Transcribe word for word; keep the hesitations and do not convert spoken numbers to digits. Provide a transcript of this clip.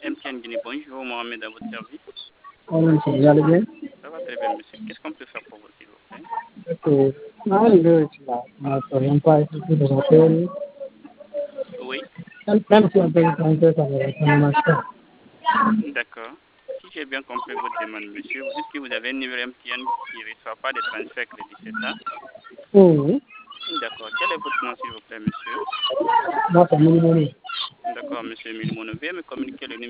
M T N Guinée, bonjour, Mohamed à votre service. Bonjour, monsieur, vous allez bien? Ça va très bien, monsieur. Qu'est-ce qu'on peut faire pour vous, s'il vous plaît? Ok. Ah, le, là, on n'attend pas effectué de rappel. Oui, Même si on peut répondre, ça ne ça ne marche pas. d'accord. Si j'ai bien compris votre demande, monsieur, vous dites que vous avez un numéro M T N qui ne reçoit pas de transfert crédit, c'est ça? Oh, oui. D'accord. Quel est votre nom, s'il vous plaît, monsieur? Moi, c'est minimum. D'accord, monsieur Milimono. Veuillez me communiquer le numéro